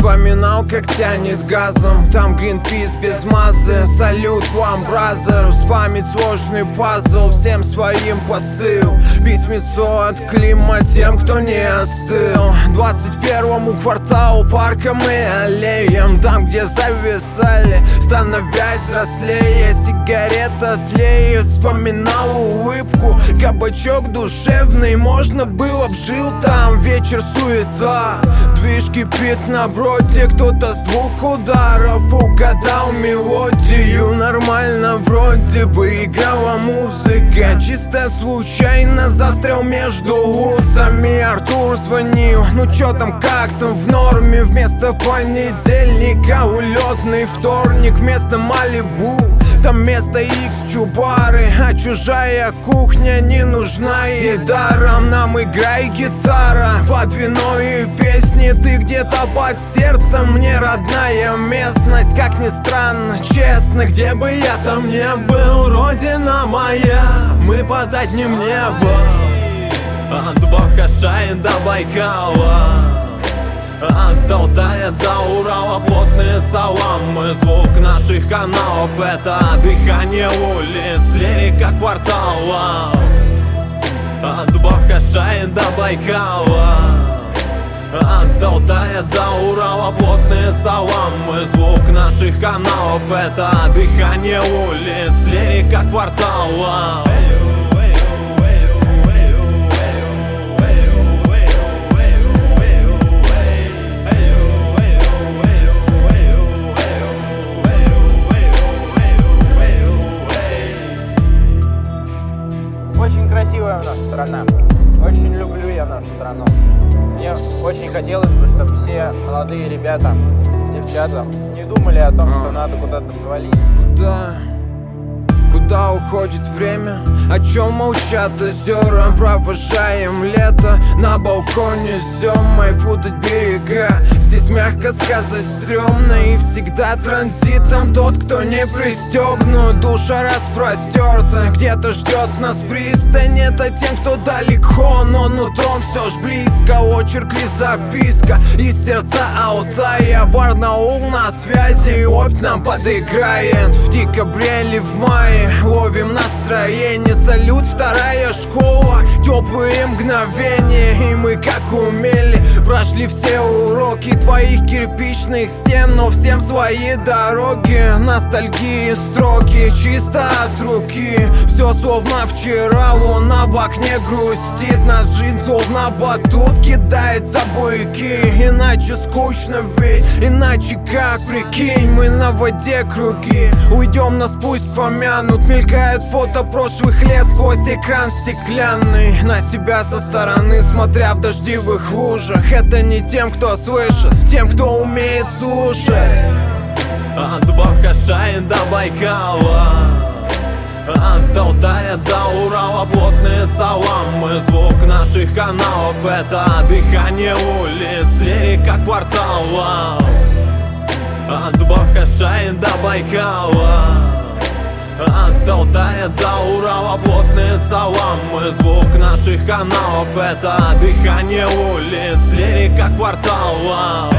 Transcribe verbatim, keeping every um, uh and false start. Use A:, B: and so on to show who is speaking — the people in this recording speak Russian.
A: Вспоминал, как тянет газом, там Greenpeace без мазы. Салют вам, бразерс, память сложный пазл, всем своим посыл. Письмецо от Клима тем, кто не остыл. Двадцать первому кварталу парком и аллеям, там, где зависали, становясь взрослее. Сигарета тлеет, вспоминал улыбку, кабачок душевный, можно было б жил там. Вечер суета, движ кипит на броде, кто-то с двух ударов угадал мелодию. Нормально вроде бы играла музыка, чисто случайно застрял между усами. Артур звонил, ну чё там, как там, в норме. Вместо понедельника улетный вторник, вместо Малибу там место Икс Чубары, а чужая кухня не нужна ей даром. Нам играй гитара под вино и песни, ты где-то под сердцем, мне родная местность. Как ни странно, честно, где бы я там не был, родина моя, мы под одним небом. От Бахашаи до Байкала, от Алтая до Урала плотные саламы. Звук наших каналов — это дыхание улиц, лирика квартала. От Бахашаи до Байкала, от Алтая до Урала плотные саламы. Звук наших каналов — это дыхание улиц, лирика квартала.
B: Очень красивая у нас страна, очень люблю я нашу страну. Мне очень хотелось бы, чтобы все молодые ребята, девчата не думали о том, что надо куда-то свалить.
A: Куда? Куда уходит время? О чем молчат озера? Провожаем лето на балконе с Демой, путать берега. Здесь мягко сказать стрёмно, и всегда транзитом тот, кто не пристегнут. Душа распростерта, где-то ждет нас пристань. Это тем, кто далеко, но нутром все ж близко. Очерк и записка из сердца Алтая. Барнаул на связи, опь нам подыграет. В декабре или в мае ловим настроение. Салют, вторая школа, теплые мгновения. И мы как умели прошли все уроки твоих кирпичных стен, но всем свои дороги. Ностальгии строки чисто от руки. Все словно вчера, луна в окне грустит. Нас жизнь словно батут кидает за буйки. Иначе скучно ведь, иначе как, прикинь, мы на воде круги. Уйдем, нас пусть помянут. Мелькает фото прошлых лет сквозь экран стеклянный. На себя со стороны, смотря в дождевых лужах. Это не тем, кто слышит, тем, кто умеет слушать.
C: От Бахашаи до Байкала, от Алтая до Урала плотные саламы. Звук наших каналов — это дыхание улиц, лирика квартала. От Бахашаи до Байкала, от Алтая до Урала плотные саламы. Звук наших каналов — это дыхание улиц, лирика квартала.